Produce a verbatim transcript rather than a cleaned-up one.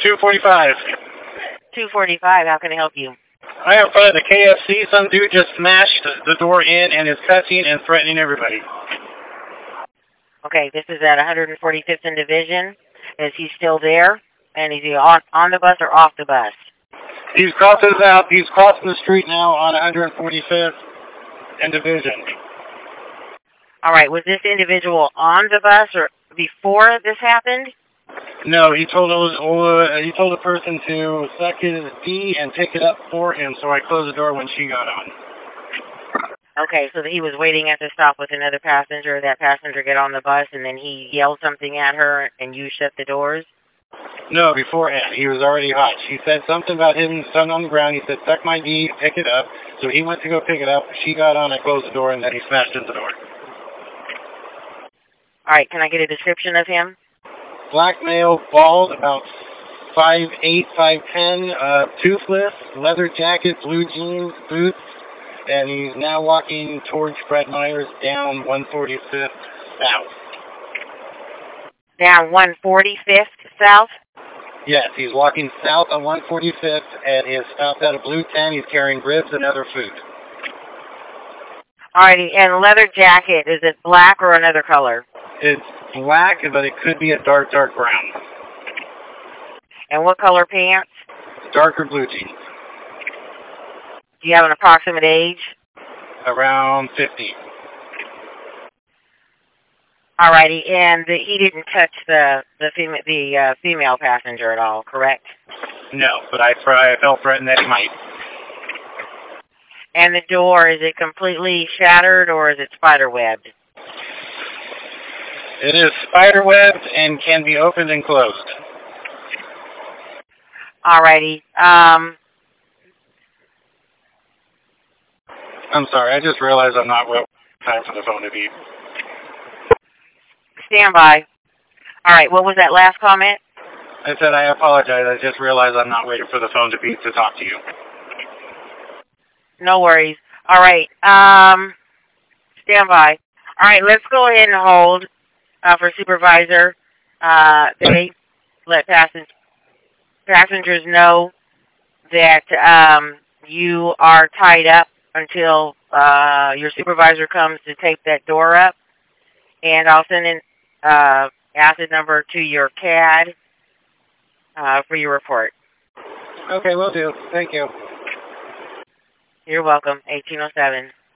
two forty-five. two forty-five, how can I help you? I am in front of the K F C. Some dude just smashed the door in and is cussing and threatening everybody. Okay, this is at one forty-fifth and Division. Is he still there? And is he on, on the bus or off the bus? He's crossing out. He's crossing the street now on one forty-fifth and Division. All right, was this individual on the bus or before this happened? No, he told uh, he told the person to suck his D and pick it up for him, so I closed the door when she got on. Okay, so he was waiting at the stop with another passenger. That passenger get on the bus, and then he yelled something at her, and you shut the doors? No, beforehand. He was already hot. She said something about him sitting on the ground. He said, suck my D, pick it up. So he went to go pick it up. She got on, I closed the door, and then he smashed into the door. All right, can I get a description of him? Black male, bald, about five eight, five ten, uh, toothless, leather jacket, blue jeans, boots, and he's now walking towards Fred Meyers down one forty-fifth south. Down one forty-fifth south? Yes, he's walking south on one forty-fifth, and he has stopped at a blue tent. He's carrying ribs and other food. All righty, and leather jacket, is it black or another color? It's black, but it could be a dark, dark brown. And what color pants? Darker blue jeans. Do you have an approximate age? Around fifty. Alrighty, and the, he didn't touch the the, fema the uh, female passenger at all, correct? No, but I, I felt threatened that he might. And the door, is it completely shattered or is it spider-webbed? It is spider-webbed and can be opened and closed. Alrighty. Um, I'm sorry, I just realized I'm not well time for the phone to beep. Stand by. Alright, what was that last comment? I said I apologize. I just realized I'm not waiting for the phone to beep to talk to you. No worries. Alright, um, stand by. Alright, let's go ahead and hold uh, for supervisor. Uh, they let passen passengers know that um, you are tied up until uh, your supervisor comes to tape that door up. And I'll send in uh, acid number to your C A D uh, for your report. Okay, will do. Thank you. You're welcome. eighteen oh seven.